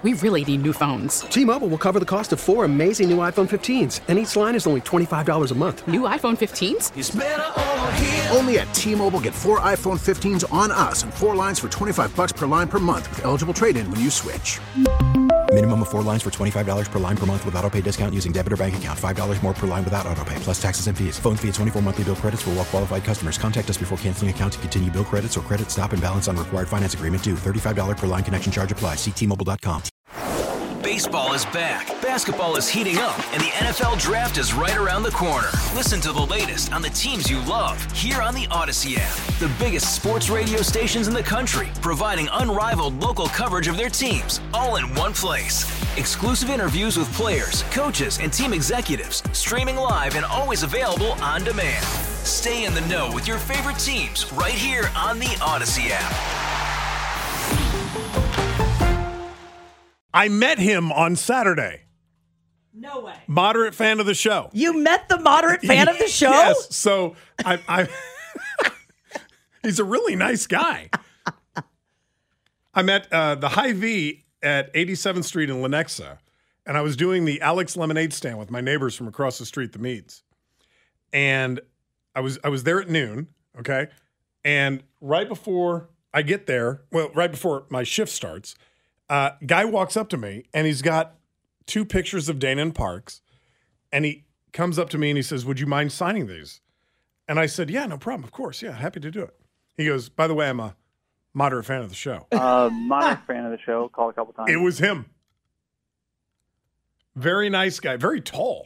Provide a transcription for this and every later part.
We really need new phones. T-Mobile will cover the cost of 4 amazing new iPhone 15s, and each line is only $25 a month. New iPhone 15s? It's better over here. Only at T-Mobile, get 4 iPhone 15s on us and 4 lines for $25 per line per month with eligible trade-in when you switch. Minimum of 4 lines for $25 per line per month with autopay discount using debit or bank account. $5 more per line without autopay, plus taxes and fees. Phone fee at 24 monthly bill credits for well-qualified customers. Contact us before canceling account to continue bill credits or credit stop and balance on required finance agreement due. $35 per line connection charge applies. See T-Mobile.com. Baseball is back, basketball is heating up, and the NFL Draft is right around the corner. Listen to the latest on the teams you love here on the Odyssey app. The biggest sports radio stations in the country, providing unrivaled local coverage of their teams, all in one place. Exclusive interviews with players, coaches, and team executives, streaming live and always available on demand. Stay in the know with your favorite teams right here on the Odyssey app. I met him on Saturday. No way. Moderate fan of the show. You met the moderate fan of the show? Yes. So I he's a really nice guy. I met the Hy-Vee at 87th Street in Lenexa, and I was doing the Alex Lemonade stand with my neighbors from across the street, the Meads. And I was there at noon, okay? And right before I get there, right before my shift starts, guy walks up to me, and he's got 2 pictures of Dana and Parks, and he comes up to me and he says, "Would you mind signing these?" And I said, "Yeah, no problem. Of course. Yeah, happy to do it." He goes, "By the way, I'm a moderate fan of the show." Moderate fan of the show. Called a couple times. It was him. Very nice guy. Very tall.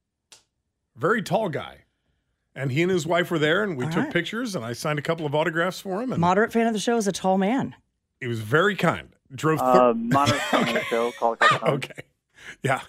Very tall guy. And he and his wife were there, and we took pictures, and I signed a couple of autographs for him. And moderate fan of the show is a tall man. He was very kind. Drove moderate fan of the show. Called a couple times. Okay. Yeah.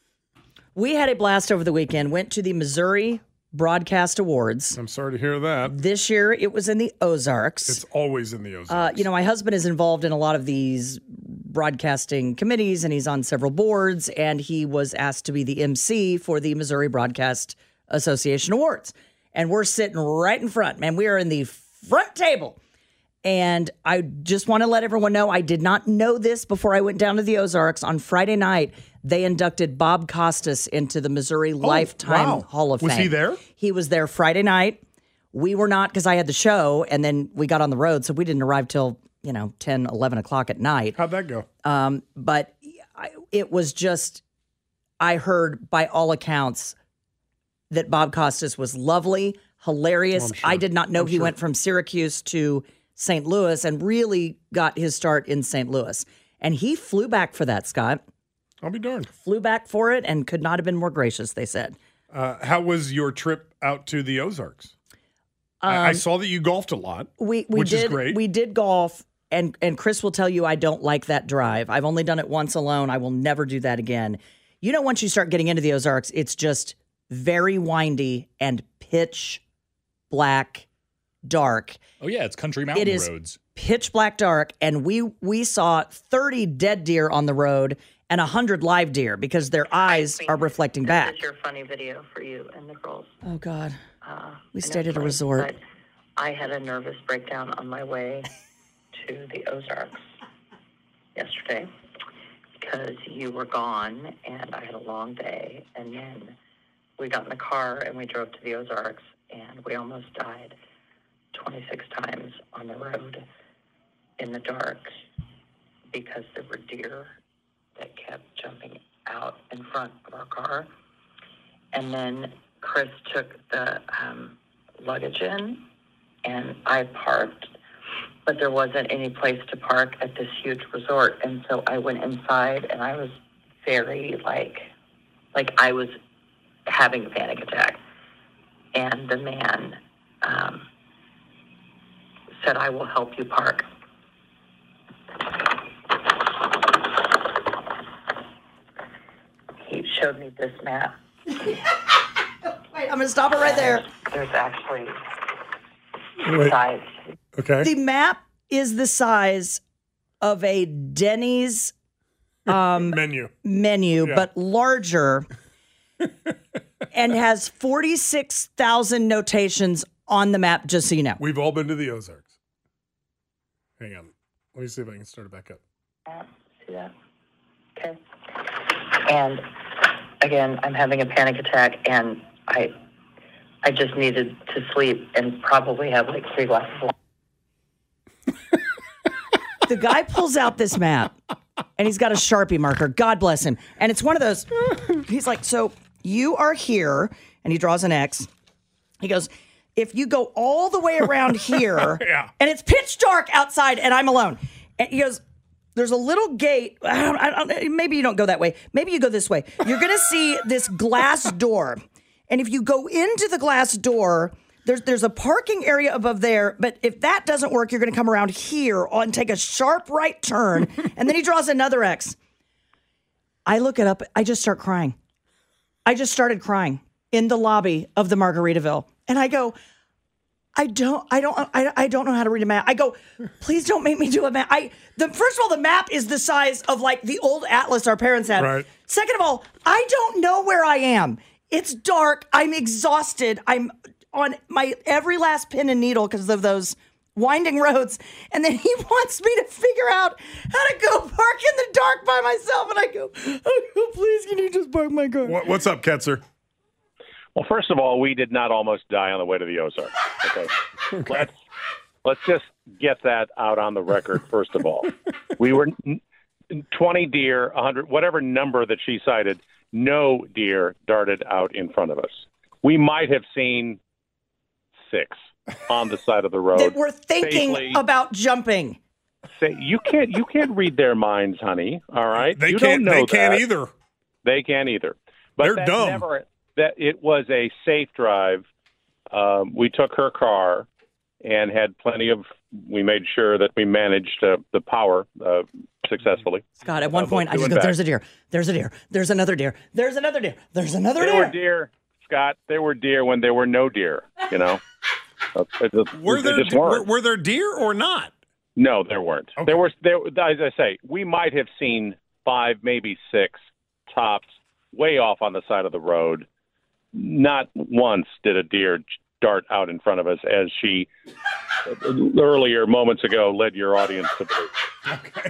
We had a blast over the weekend. Went to the Missouri Broadcast Awards. I'm sorry to hear that. This year, it was in the Ozarks. It's always in the Ozarks. My husband is involved in a lot of these broadcasting committees, and he's on several boards, and he was asked to be the MC for the Missouri Broadcast Association Awards. And we're sitting right in front, man. We are in the front table. And I just want to let everyone know, I did not know this before I went down to the Ozarks. On Friday night, they inducted Bob Costas into the Missouri Lifetime Hall of Fame. Was he there? He was there Friday night. We were not, because I had the show, and then we got on the road, so we didn't arrive till, 10, 11 o'clock at night. How'd that go? But it was just, I heard by all accounts that Bob Costas was lovely, hilarious. Sure. I did not know he went from Syracuse to St. Louis and really got his start in St. Louis. And he flew back for that, Scott. I'll be darned. Flew back for it and could not have been more gracious, they said. How was your trip out to the Ozarks? I saw that you golfed a lot, which is great. We did golf, and Chris will tell you I don't like that drive. I've only done it once alone. I will never do that again. Once you start getting into the Ozarks, it's just very windy and pitch black dark. Oh, yeah, it's country mountain roads. It is pitch black dark, and we saw 30 dead deer on the road and 100 live deer because their eyes are reflecting back. This is your funny video for you and the girls. Oh, God. We stayed at a resort. But I had a nervous breakdown on my way to the Ozarks yesterday because you were gone, and I had a long day, and then we got in the car, and we drove to the Ozarks, and we almost died 26 times on the road in the dark because there were deer that kept jumping out in front of our car. And then Chris took the luggage in, and I parked, but there wasn't any place to park at this huge resort. And so I went inside, and I was very, like I was having a panic attack. And the man said, "I will help you park." He showed me this map. Wait, I'm going to stop it right there. There's actually Wait. size. Okay. The map is the size of a Denny's menu, yeah. But larger, and has 46,000 notations on the map, just so you know. We've all been to the Ozarks. Hang on. Let me see if I can start it back up. See that? Okay. And again, I'm having a panic attack, and I just needed to sleep and probably have like 3 glasses of wine. The guy pulls out this map, and he's got a Sharpie marker. God bless him. And it's one of those, he's like, so you are here, and he draws an X. He goes, if you go all the way around here, and it's pitch dark outside, and I'm alone. And he goes, there's a little gate. Maybe you don't go that way. Maybe you go this way. You're going to see this glass door. And if you go into the glass door, there's a parking area above there. But if that doesn't work, you're going to come around here and take a sharp right turn. And then he draws another X. I look it up. I just start crying. I just started crying in the lobby of the Margaritaville. And I go, I don't know how to read a map. I go, please don't make me do a map. First of all, the map is the size of like the old atlas our parents had. Right. Second of all, I don't know where I am. It's dark. I'm exhausted. I'm on my every last pin and needle because of those winding roads. And then he wants me to figure out how to go park in the dark by myself. And I go, oh, please, can you just park my car? What's up, Ketzer? Well, first of all, we did not almost die on the way to the Ozarks. Okay. Let's just get that out on the record, first of all. We were 20 deer, 100, whatever number that she cited, no deer darted out in front of us. We might have seen 6 on the side of the road. That were thinking about jumping. You can't read their minds, honey. All right? They you can't. Don't know they can't that. either. They can't either. But they're dumb. That it was a safe drive. We took her car and had plenty of. We made sure that we managed the power successfully. Scott, at one point, I just go, "There's a deer. There's a deer. There's another deer. There's another deer. There's another deer." There were deer, Scott. There were deer when there were no deer. You know. Were there deer or not? No, there weren't. Okay. There. As I say, we might have seen 5, maybe 6 tops, way off on the side of the road. Not once did a deer dart out in front of us, as she earlier moments ago led your audience to believe. Okay.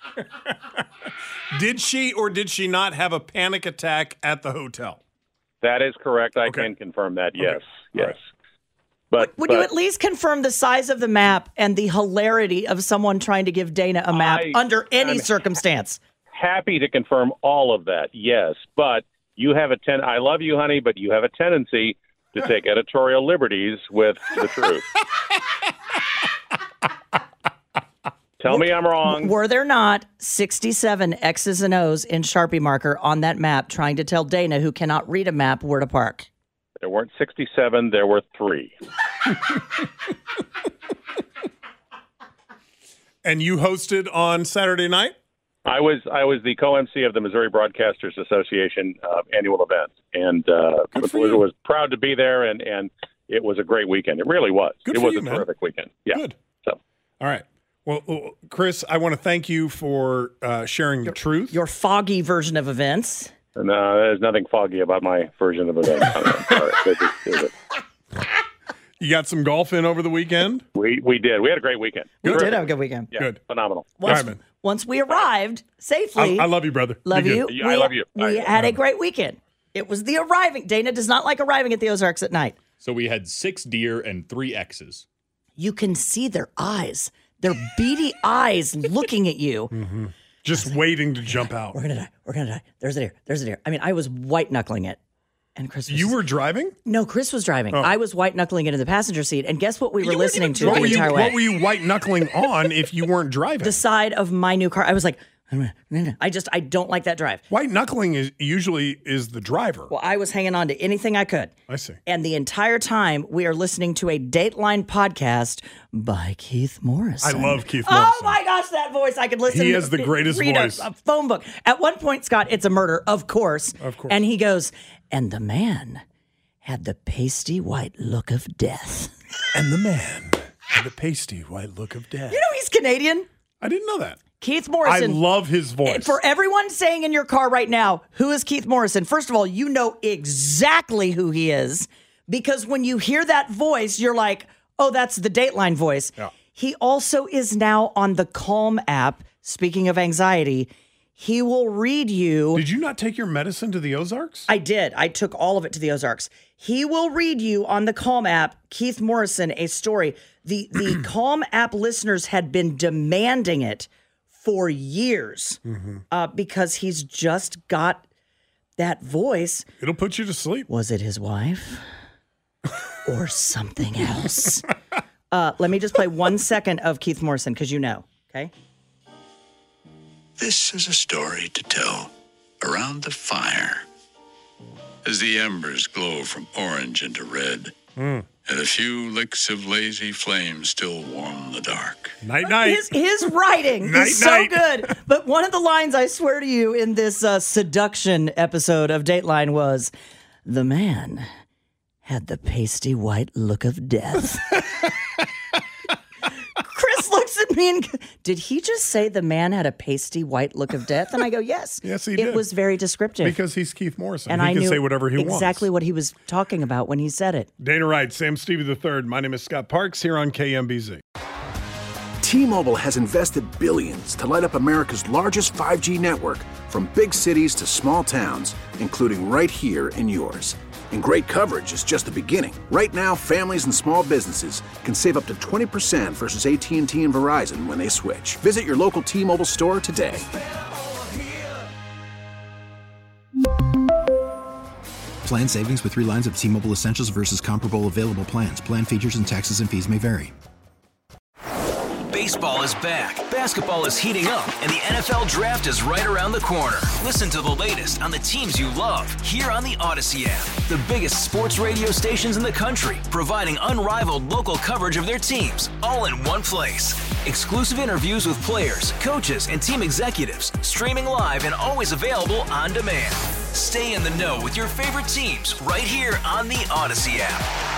Did she or did she not have a panic attack at the hotel? That is correct. I can confirm that. Yes. Okay. Yes. Right. But would you at least confirm the size of the map and the hilarity of someone trying to give Dana a map under any circumstance? Happy to confirm all of that. Yes, but you have I love you, honey, but you have a tendency to take editorial liberties with the truth. Tell me I'm wrong. Were there not 67 X's and O's in Sharpie marker on that map trying to tell Dana, who cannot read a map, where to park? There weren't 67. There were 3. And you hosted on Saturday night? I was the co-MC of the Missouri Broadcasters Association annual event, and was proud to be there, and it was a great weekend. It really was. It was a terrific weekend. Yeah. Good. So, all right. Well, Chris, I want to thank you for sharing the truth. Your foggy version of events. No, there's nothing foggy about my version of events. You got some golf in over the weekend? We did. We had a great weekend. We did have a good weekend. Yeah, good. Phenomenal. Once we arrived safely. I love you, brother. Love you. I love you. We had a great weekend. It was the arriving. Dana does not like arriving at the Ozarks at night. So we had 6 deer and 3 X's. You can see their eyes. Their beady eyes looking at you. Mm-hmm. Just waiting to jump out. We're going to die. We're going to die. There's a deer. There's a deer. I mean, I was white-knuckling it. And Chris was... You were driving? No, Chris was driving. I was white-knuckling it in the passenger seat. And guess what we were listening to the entire way? What were you white-knuckling on if you weren't driving? The side of my new car. I was like... I don't like that drive. White knuckling usually is the driver. Well, I was hanging on to anything I could. I see. And the entire time we are listening to a Dateline podcast by Keith Morrison. I love Keith Morrison. Oh my gosh, that voice! I could listen. He has the greatest voice. A phone book. At one point, Scott, it's a murder, of course. Of course. And he goes, and the man had the pasty white look of death. And the man had the pasty white look of death. You know he's Canadian. I didn't know that. Keith Morrison. I love his voice. For everyone saying in your car right now, who is Keith Morrison? First of all, you know exactly who he is, because when you hear that voice, you're like, oh, that's the Dateline voice. Yeah. He also is now on the Calm app. Speaking of anxiety, He will read you. Did you not take your medicine to the Ozarks? I did. I took all of it to the Ozarks. He will read you on the Calm app, Keith Morrison, a story. The Calm app listeners had been demanding it for years because he's just got that voice. It'll put you to sleep. Was it his wife or something else? Let me just play 1 second of Keith Morrison because you know, okay? This is a story to tell around the fire as the embers glow from orange into red and a few licks of lazy flame still warm the dark. Night, night. His writing is so good. But one of the lines I swear to you in this seduction episode of Dateline was, the man had the pasty white look of death. Chris looks at me and did he just say the man had a pasty white look of death? And I go, yes. Yes, he did. It was very descriptive. Because he's Keith Morrison. And he I can knew say whatever he wants. exactly what he was talking about when he said it. Dana Wright, Sam Stevie III. My name is Scott Parks here on KMBZ. T-Mobile has invested billions to light up America's largest 5G network, from big cities to small towns, including right here in yours. And great coverage is just the beginning. Right now, families and small businesses can save up to 20% versus AT&T and Verizon when they switch. Visit your local T-Mobile store today. Plan savings with 3 lines of T-Mobile Essentials versus comparable available plans. Plan features and taxes and fees may vary. Baseball is back, basketball is heating up, and the NFL Draft is right around the corner. Listen to the latest on the teams you love here on the Odyssey app. The biggest sports radio stations in the country, providing unrivaled local coverage of their teams, all in one place. Exclusive interviews with players, coaches, and team executives, streaming live and always available on demand. Stay in the know with your favorite teams right here on the Odyssey app.